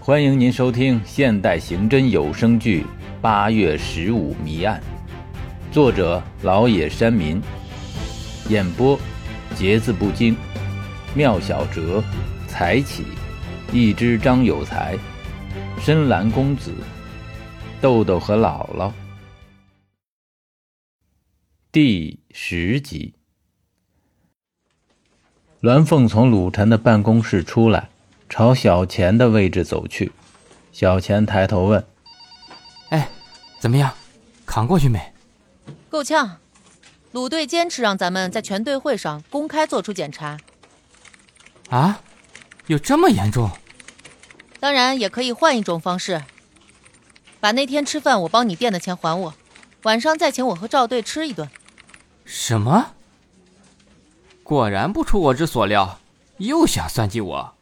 欢迎您收听现代刑侦有声剧《8月15谜案》，作者老野山民，演播节字不惊、妙小哲、才起、一只张有才、深蓝公子、豆豆和姥姥。第10集。栾凤从鲁晨的办公室出来，朝小钱的位置走去。小钱抬头问： 怎么样，扛过去没？ 够呛，鲁队坚持让咱们在全队会上公开做出检查。 啊？有这么严重？ 当然也可以换一种方式，把那天吃饭我帮你垫的钱还我，晚上再请我和赵队吃一顿。 什么？果然不出我之所料，又想算计我。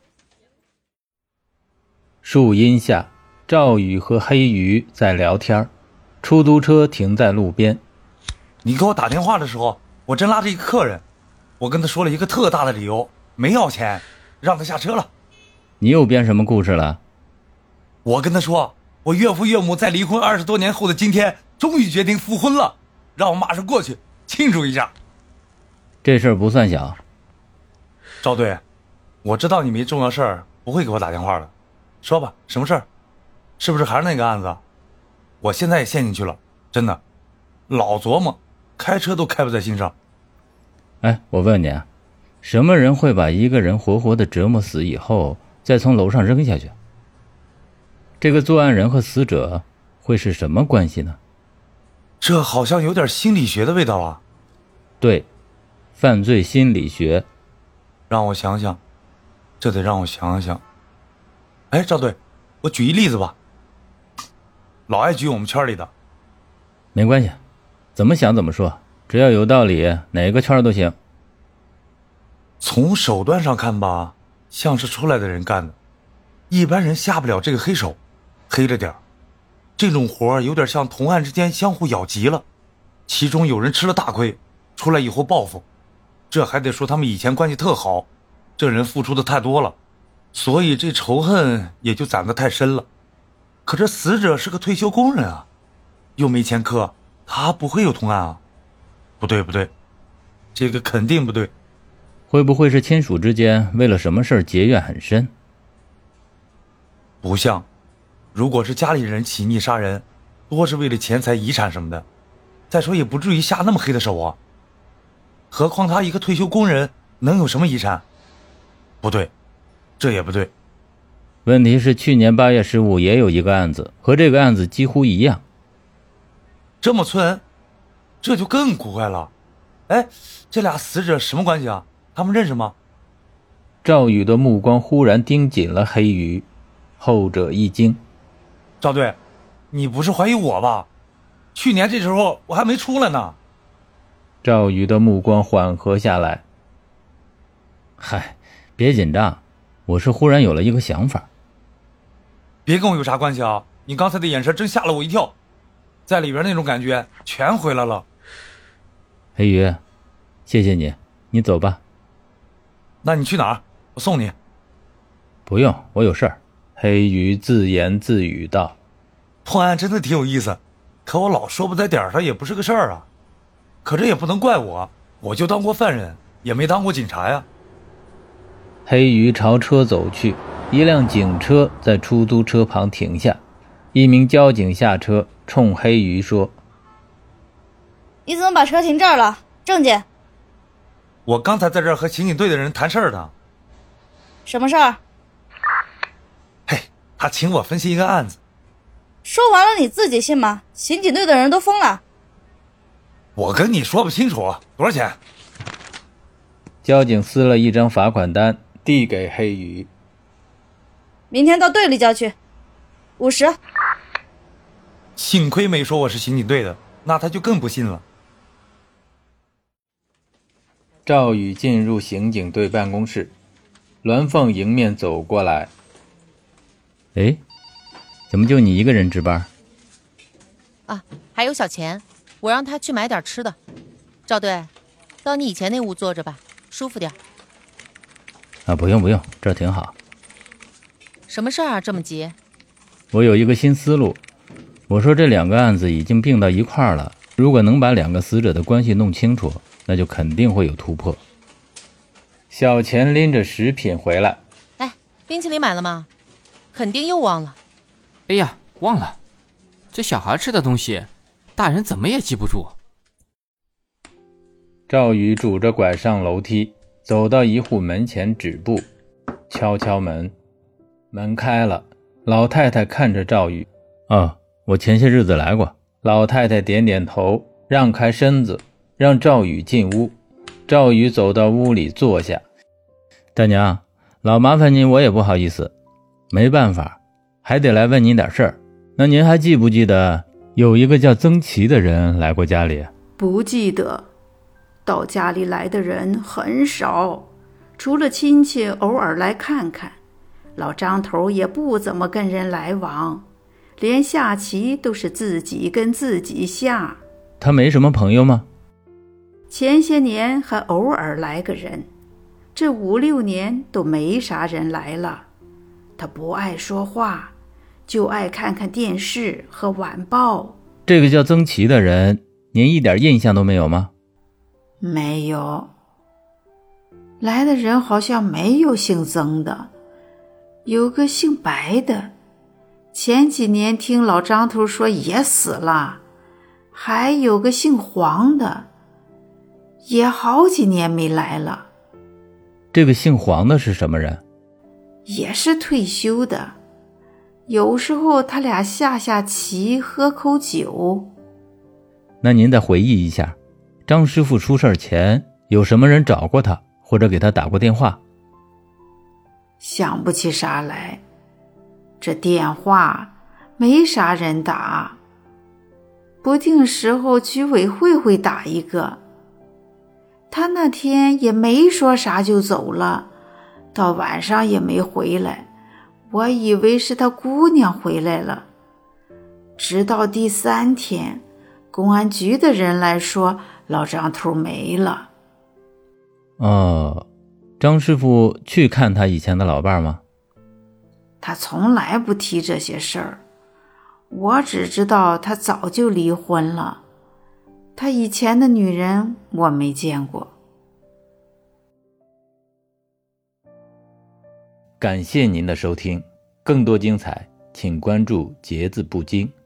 树荫下，赵宇和黑鱼在聊天，出租车停在路边。 你给我打电话的时候，我正拉着一个客人，我跟他说了一个特大的理由，没要钱，让他下车了。 你又编什么故事了？ 我跟他说，我岳父岳母在离婚20多年后的今天终于决定复婚了，让我马上过去庆祝一下。 这事儿不算小。 赵队，我知道你没重要事儿不会给我打电话的，说吧，什么事儿？是不是还是那个案子？我现在也陷进去了，真的，老琢磨，开车都开不在心上。 我问你啊，什么人会把一个人活活的折磨死以后，再从楼上扔下去？这个作案人和死者会是什么关系呢？ 这好像有点心理学的味道啊。 对，犯罪心理学。 让我想想，这得让我想想。赵队，我举一例子吧，老爱举我们圈里的。 没关系，怎么想怎么说，只要有道理，哪个圈都行。 从手段上看吧，像是出来的人干的，一般人下不了这个黑手，黑了点。这种活有点像同案之间相互咬急了，其中有人吃了大亏，出来以后报复，这还得说他们以前关系特好，这人付出的太多了，所以这仇恨也就攒得太深了。可这死者是个退休工人啊，又没前科，他不会有同案啊。不对，这个肯定不对。 会不会是亲属之间为了什么事结怨很深？ 不像，如果是家里人起逆杀人，多是为了钱财遗产什么的，再说也不至于下那么黑的手啊。何况他一个退休工人能有什么遗产？不对，这也不对。 问题是去年8月15也有一个案子，和这个案子几乎一样。 这么寸，这就更古怪了。这俩死者什么关系啊？他们认识吗？ 赵宇的目光忽然盯紧了黑鱼，后者一惊。 赵队，你不是怀疑我吧？去年这时候我还没出来呢。 赵宇的目光缓和下来。别紧张，我是忽然有了一个想法。 别跟我有啥关系啊，你刚才的眼神真吓了我一跳，在里边那种感觉全回来了。 黑鱼，谢谢你，你走吧。 那你去哪儿？我送你。 不用，我有事儿。黑鱼自言自语道。 破案真的挺有意思，可我老说不在点上也不是个事儿啊。可这也不能怪我，我就当过犯人，也没当过警察呀。 黑鱼朝车走去，一辆警车在出租车旁停下，一名交警下车冲黑鱼说： 你怎么把车停这儿了？证件。 我刚才在这儿和刑警队的人谈事儿呢。 什么事儿？ 他请我分析一个案子。 说完了你自己信吗？刑警队的人都疯了。 我跟你说不清楚，多少钱？ 交警撕了一张罚款单递给黑鱼。 明天到队里交去，50。 幸亏没说我是刑警队的，那他就更不信了。 赵宇进入刑警队办公室，栾凤迎面走过来。怎么就你一个人值班？ 还有小钱，我让他去买点吃的。赵队，到你以前那屋坐着吧，舒服点。 不用，这儿挺好。 什么事儿啊，这么急？ 我有一个新思路。我说这2个案子已经并到一块儿了，如果能把2个死者的关系弄清楚，那就肯定会有突破。小钱拎着食品回来。 哎，冰淇淋买了吗？肯定又忘了。 哎呀，忘了。这小孩吃的东西，大人怎么也记不住。 赵宇拄着拐上楼梯，走到一户门前止步，敲敲门。门开了，老太太看着赵宇。我前些日子来过。老太太点点头，让开身子，让赵宇进屋。赵宇走到屋里坐下。大娘，老麻烦您，我也不好意思，没办法，还得来问您点事儿。那您还记不记得有一个叫曾琦的人来过家里？ 不记得，到家里来的人很少，除了亲戚偶尔来看看，老张头也不怎么跟人来往，连下棋都是自己跟自己下。 他没什么朋友吗？ 前些年还偶尔来个人，这5、6年都没啥人来了。他不爱说话，就爱看看电视和晚报。 这个叫曾琦的人，您一点印象都没有吗？ 没有，来的人好像没有姓曾的，有个姓白的，前几年听老张头说也死了，还有个姓黄的，也好几年没来了。 这个姓黄的是什么人？ 也是退休的，有时候他俩下下棋，喝口酒。 那您再回忆一下，张师傅出事前有什么人找过他，或者给他打过电话？ 想不起啥来，这电话没啥人打，不定时候居委会会打一个。他那天也没说啥就走了，到晚上也没回来，我以为是他姑娘回来了。直到第3天，公安局的人来说老张头没了。 张师傅去看他以前的老伴吗？ 他从来不提这些事儿，我只知道他早就离婚了。他以前的女人我没见过。 感谢您的收听，更多精彩请关注节字不精。